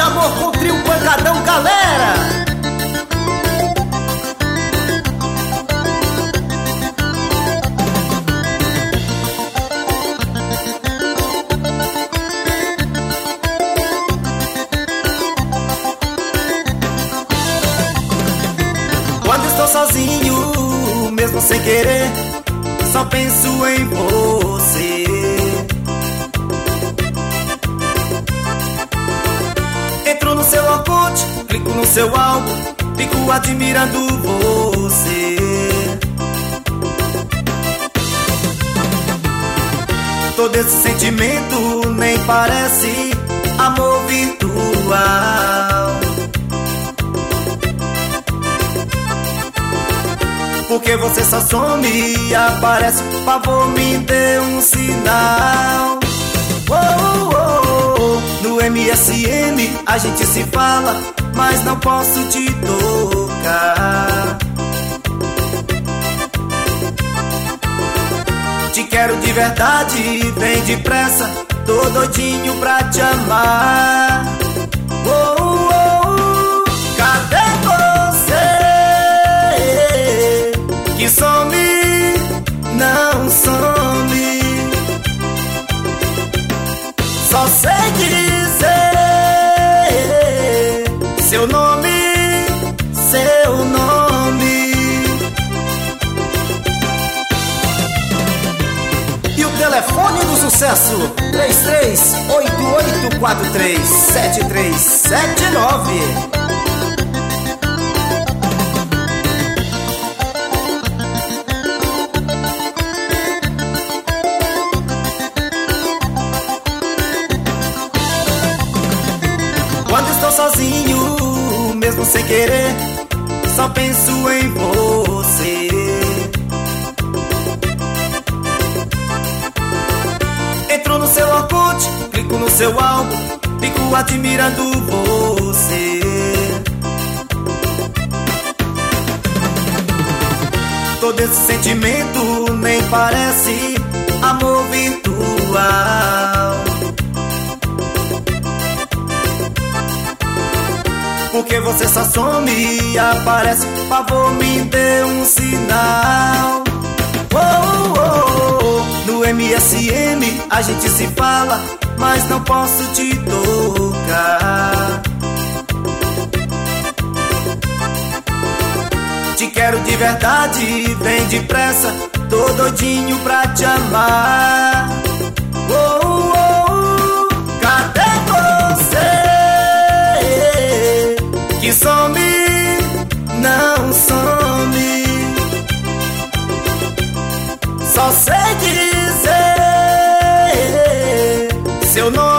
amor com o trio Pancadão, galera. Quando estou sozinho, mesmo sem querer, só penso em você. Entro no seu Orkut, clico no seu álbum, fico admirando você. Todo esse sentimento nem parece amor virtual. Porque você só some e aparece, por favor me dê um sinal. Oh, oh, oh. No MSN a gente se fala, mas não posso te tocar. Te quero de verdade, vem depressa, tô doidinho pra te amar. Oh, oh, oh. Cadê você? Que some, não some. Só sei dizer seu nome, seu nome. E o telefone do sucesso: 3388437379. Quando estou sozinho, mesmo sem querer, só penso em você. Entro no seu Orkut, clico no seu álbum, fico admirando você. Todo esse sentimento nem parece amor virtual. Porque você só some e aparece, por favor me dê um sinal. Oh, oh, oh. No MSN a gente se fala, mas não posso te tocar. Te quero de verdade, vem depressa, tô doidinho pra te amar. Oh, oh, oh. Cadê você? Que some, não some. Só sei dizer seu nome.